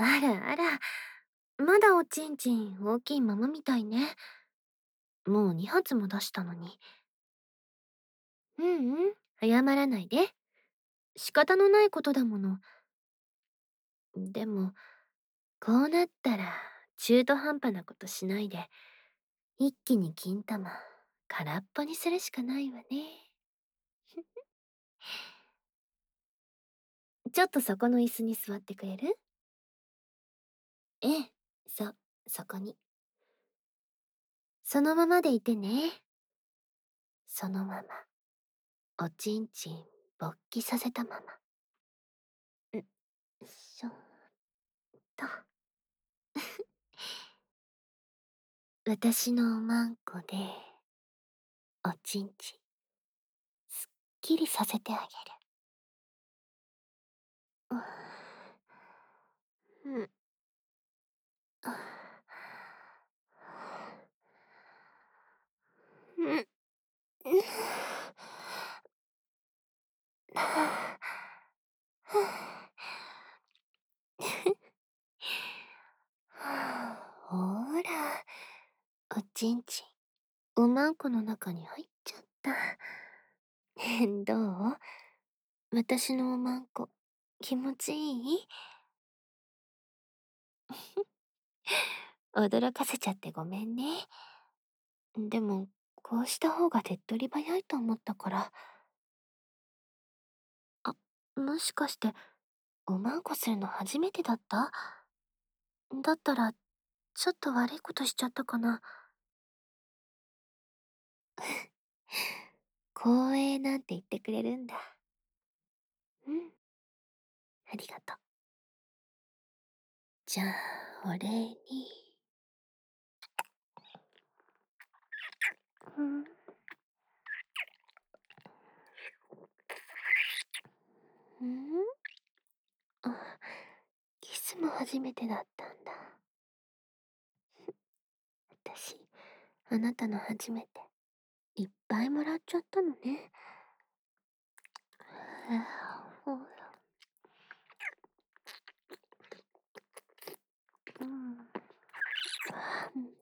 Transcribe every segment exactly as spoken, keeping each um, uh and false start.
あらあら、まだおちんちん大きいままみたいね。もうに発も出したのに。ううん、謝らないで。仕方のないことだもの。でも、こうなったら中途半端なことしないで、一気に金玉空っぽにするしかないわね。ちょっとそこの椅子に座ってくれる？ええ、そ、そこに。そのままでいてね。そのまま。おちんちん勃起させたまま。ん、しょと。私のおまんこで、おちんちん、すっきりさせてあげる。うん。うん。うん。ほーら、おちんちん、おまんこの中に入っちゃった。どう？私のおまんこ、気持ちいい？驚かせちゃってごめんね。でも、こうした方が手っ取り早いと思ったから。あ、もしかして、おまんこするの初めてだった？だったら、ちょっと悪いことしちゃったかな。光栄なんて言ってくれるんだ。うん。ありがとう。じゃあ、お礼に。うん。うん？あ、キスも初めてだったんだ。私、あなたの初めて、いっぱいもらっちゃったのね。ほら。うん。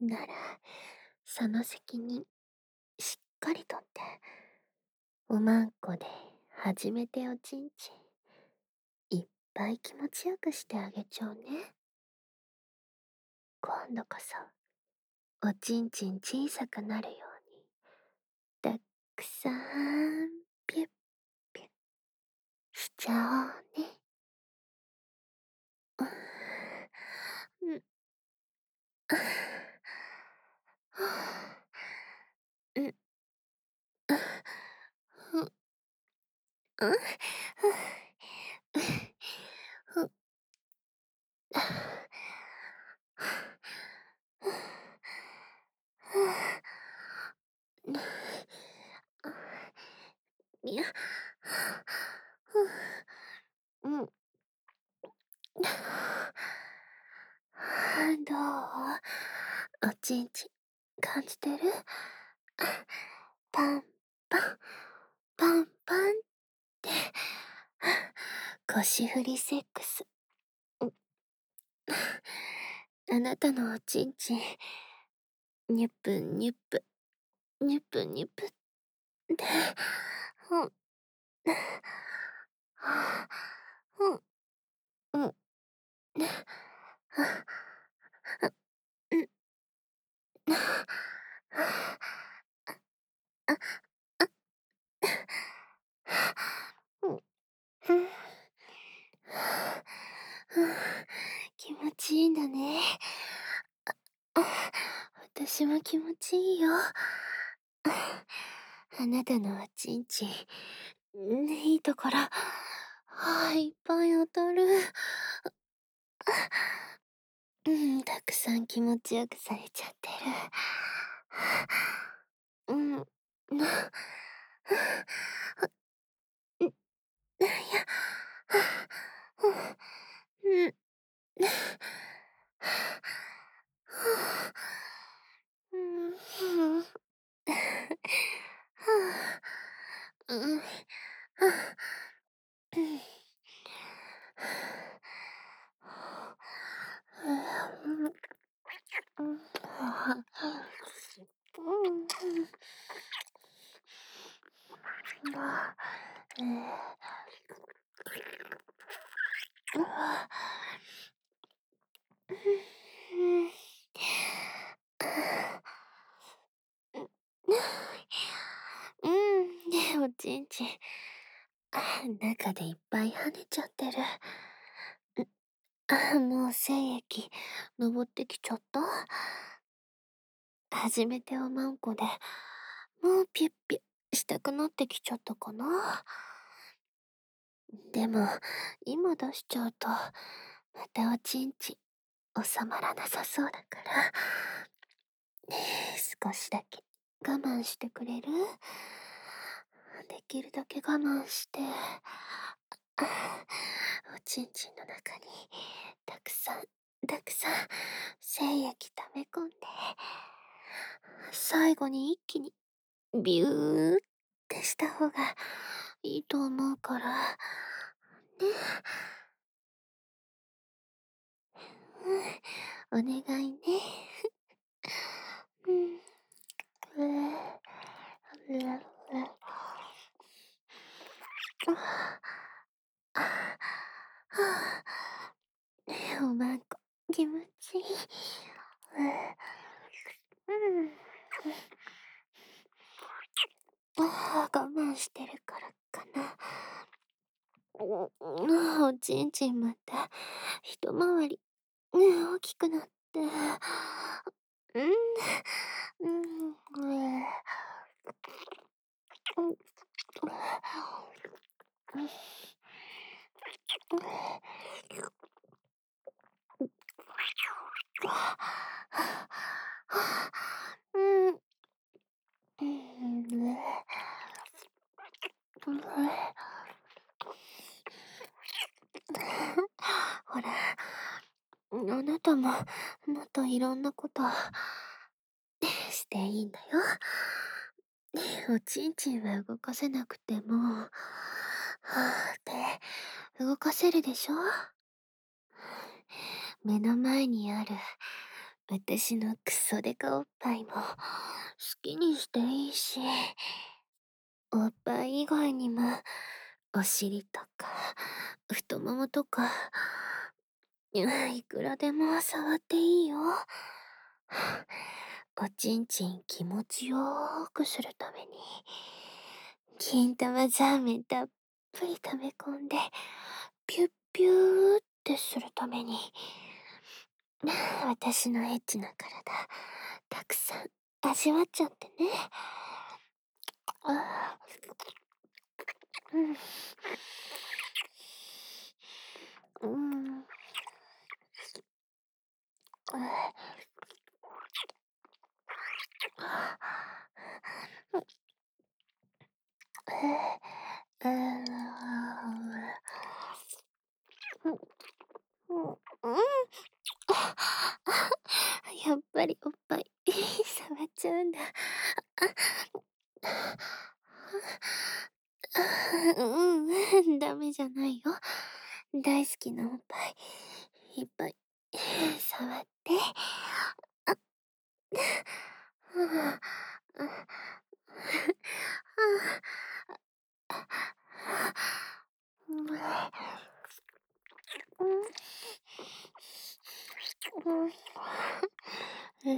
なら、その責任、しっかりとって、おまんこで初めておちんちん、いっぱい気持ちよくしてあげちゃうね。今度こそ、おちんちん小さくなるように、たっくさん、ピュッピュッ、しちゃおうね。うん。うん。ふん。うん。ふ。いや。うん。どう？おちんちん、感じてる？パンパン、パンパンって、腰振りセックス。あなたのおちんちん、ニュップニュップ、ニュップニュップって、ほん、ほん、うん、うん、あ、あ、うん、ふん、気持ちいいんだね。あ、私も気持ちいいよ。あなたのおちんちん、いいところ、あ、いっぱい当たる。うん、たくさん気持ちよくされちゃってる。うん、な、うん、いや、うん、うん、うん、 あ、ええ。うわ。うん、うん。うん、ね、おちんちん。あ、中でいっぱい跳ねちゃってる。ん、あ、もう精液上ってきちゃった？初めておまんこで、もうピュッピュしたくなってきちゃったかな。でも、今出しちゃうと、またおちんちん収まらなさそうだから、ねえ、少しだけ我慢してくれる？できるだけ我慢して、あ、おちんちんの中にたくさん、たくさん精液溜め込んで、最後に一気にビューってした方がいいと思うから、ね。うん、お願いね。うん。うえ、うえ、うえ。ああ、はあ。ねえ、おまんこ、気持ちいい。うえ、うん。ああ、我慢してるからかな。うん、あ、おちんちんまた一回り、ね、大きくなって。うん、うん、うえ。うん、うえ。うん。うん。うん、うえ。うえ。ほら、あなたも、もっといろんなことしていいんだよ。おちんちんは動かせなくても、はあって動かせるでしょ？目の前にある私のクソデカおっぱいも好きにしていいし、おっぱい以外にもお尻とか太ももとか、いや、いくらでも触っていいよ。おちんちん気持ちよーくするために、金玉ザーメンたっぷり溜め込んで、ピュッピューってするために、私のエッチな体、たくさん味わっちゃってね。ああ、うん。うん。ああ。ええ、うん、うん、うん。あ、あ、やっぱりおっぱい触っちゃうんだ。あ、あ、うん、ダメじゃないよ。大好きなおっぱい、いっぱい触って。あ、はあ、あ、あ、うん、うん。うん。うん。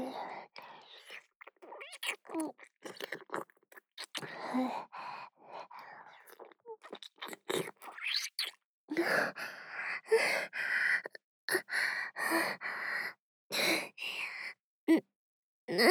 うん、うん。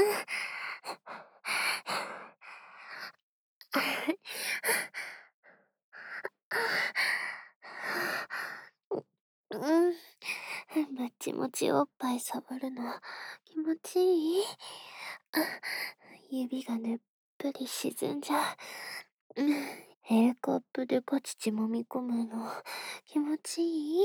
うん。もちもちおっぱい触るの気持ちいい？あ、指がぬっぷり沈んじゃう。うん。A カップでか乳揉み込むの気持ちいい？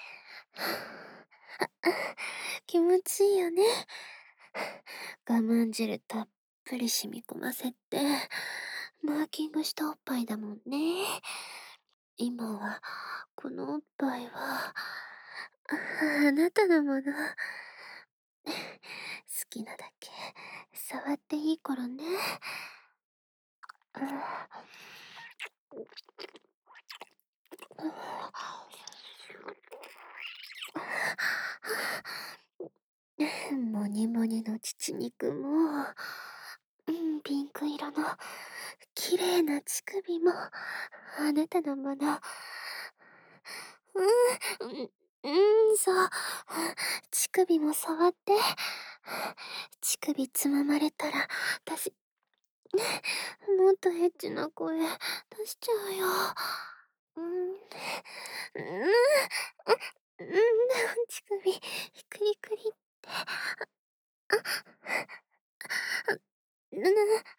あ、気持ちいいよね。我慢汁たっぷり染み込ませて、マーキングしたおっぱいだもんね。今は、このおっぱいは、あ、あなたのもの。好きなだけ触っていいからね。 モニモニの乳肉も、うん、ピンク色の綺麗な乳首も、あなたのもの。うん、うん、うん、そう。乳首も触って。乳首つままれたら、私、もっとエッチな声出しちゃうよ。うん、うん、うん、うん、乳首、クリクリって。うん、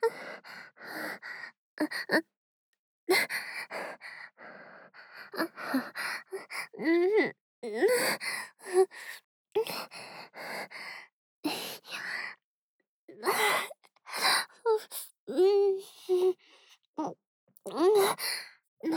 うん、うん。うん、うん。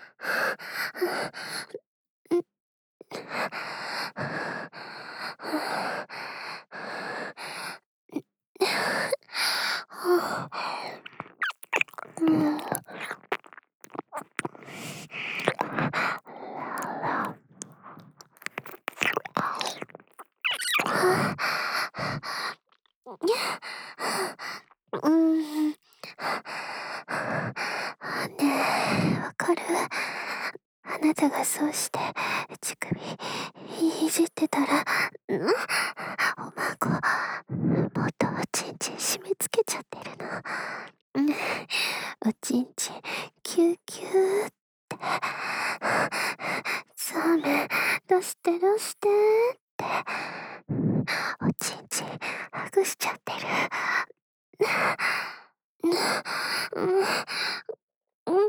うん。ねえ、わかる？あなたがそうして乳首いじってたら、ん？おまんこ、もっとおちんちん締め付けちゃってるの。うん、おちんちん、キューキューって。そうめん、出して出してって。おちんちん、はぐしちゃってる。うん、うん、うん。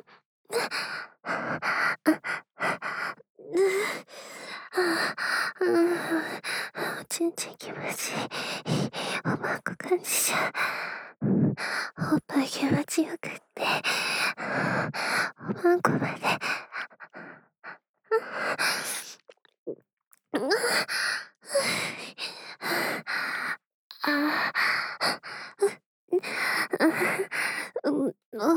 おちんちん気持ちいい。おまんこ感じちゃう。おっぱい気持ちよくって。おまんこまで。ああ、うん、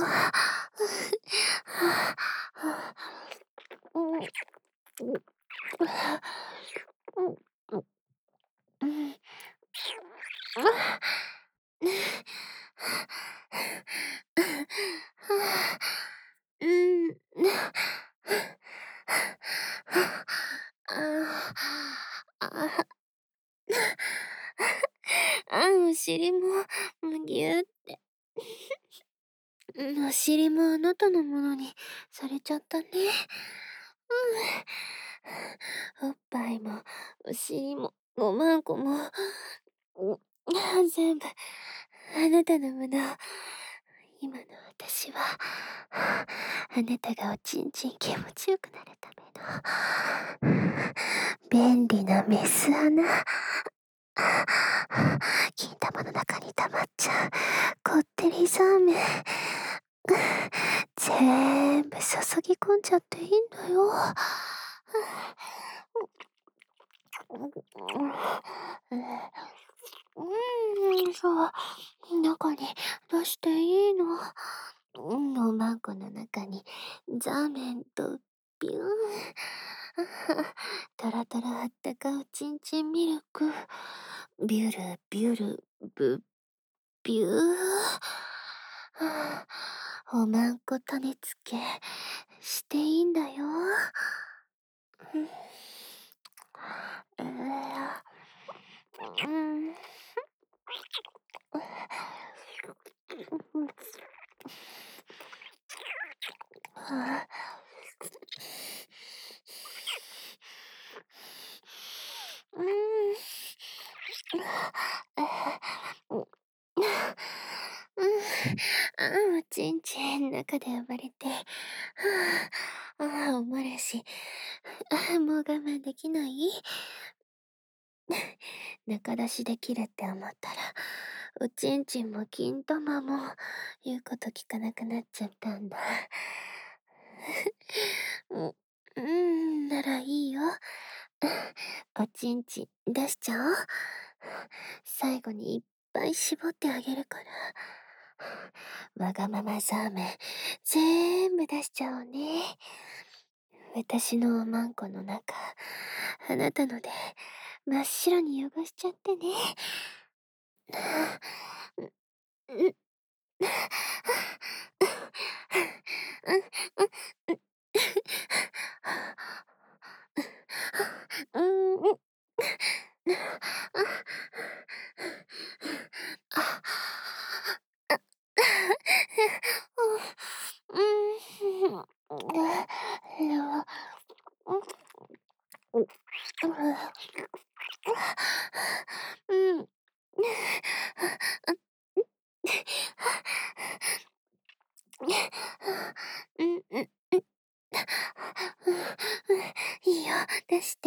うん。うん。ああ、あ、お尻も、むぎゅーって。お尻もあなたのものにされちゃったね。うん。おっぱいも、お尻も、おまんこも、うん、全部、あなたのもの。今の私は、あなたがおちんちん気持ちよくなるための、便利なメス穴。金玉の中に溜まっちゃう、こってりそうめん。全部注ぎ込んじゃっていいんだよ。うん、そう。中に出していいの。うん、おまんこの中にザーメンとビューン。トロトロあったかおちんちんミルク。ビュルビュルブビュー。おまんこ種付けしていいんだよ。うん。うん。うん、ああ、おちんちん中で暴れて、はあ、ああ、おもれし、ああ、もう我慢できない？中出しできるって思ったら、おちんちんも金玉も言うこと聞かなくなっちゃったんだ。うん、うん、ならいいよ。おちんちん出しちゃおう。最後にいっぱい絞ってあげるから。 わがままザーメン、ぜーんぶ出しちゃおうね。私のおまんこの中、あなたので真っ白に汚しちゃってね。うん、うん、うん、うん。うん、うん、うん。いいよ、出して。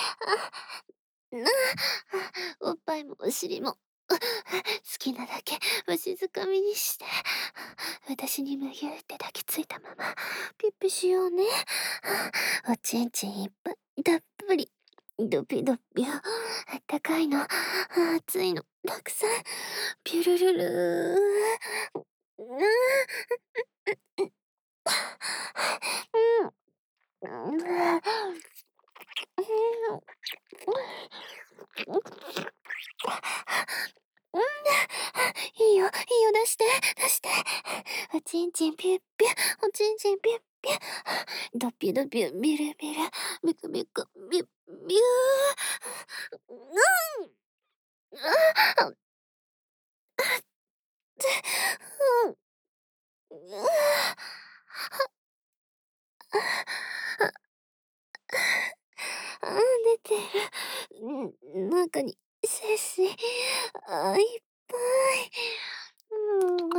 おっぱいもお尻も、好きなだけわしづかみにして、私にむぎゅーって抱きついたまま、ピッピしようね。おちんちんいっぱい、たっぷり。ドピドピュ。あったかいの、熱いの、たくさん。ピュルルルー。うん、うん、うん、いいよ、いいよ、出して、出して。おちんちんピュッピュ、おちんちんピュッピュ。ドピュドピュ、ビルビル、ビクビク、ビュッビュー。うん、あ、うん、うん、あ、出てる。うん、中に、精子、あ、いっぱい。うん、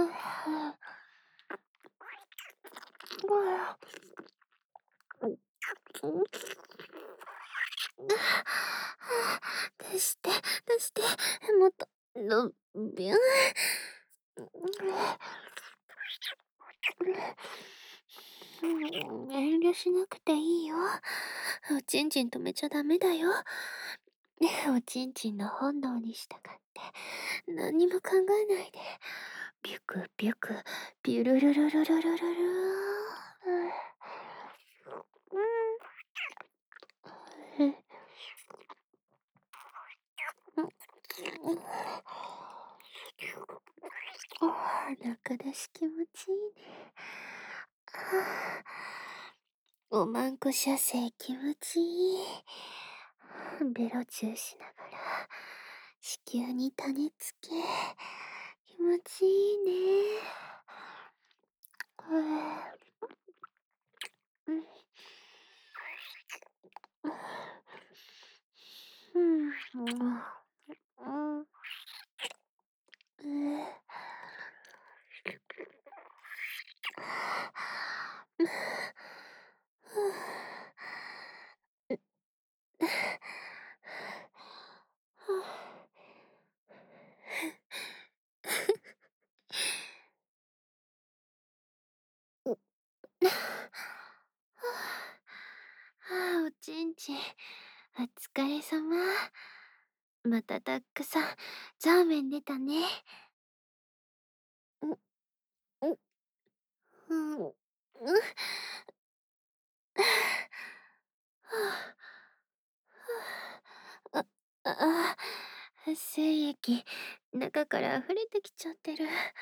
出して、出して、もっと、のびゅー。遠慮しなくていいよ。おちんちん止めちゃダメだよ。おちんちんの本能に従って、何にも考えないで。ビュクビュク、ビュルルルルルルルルうん。中出し気持ちいいね。おまんこ射精気持ちいい。ベロチューしながら子宮に種付け。気持ちいいね。うん、うん、うん、うん。はあ、おちんちん、お疲れさま。またたくさん、ザーメン出たね。うん、うん、うん、うん。あ、あ、あ、精液、中から溢れてきちゃってる。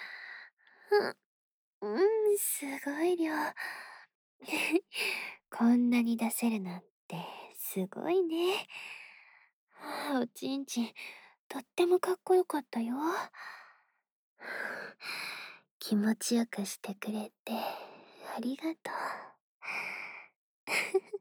うん、うん、すごい量。こんなに出せるなんて、すごいね。はあ、おちんちん、とってもかっこよかったよ。気持ちよくしてくれて、ありがとう。